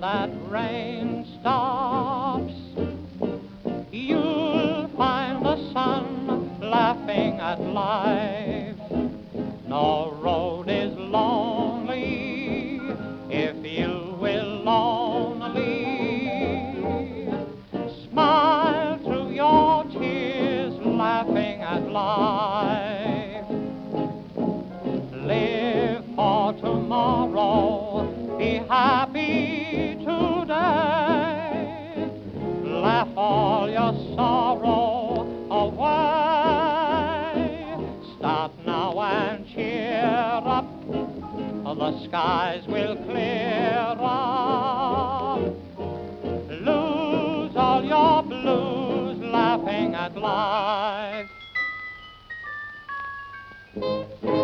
that rain stops, you'll find the sun laughing at life. No road is lonely if you will only smile through your tears, laughing at life. Live for tomorrow, be happy today, laugh all your sorrow away. Start now and cheer up, the skies will clear up. Lose all your blues, laughing at life.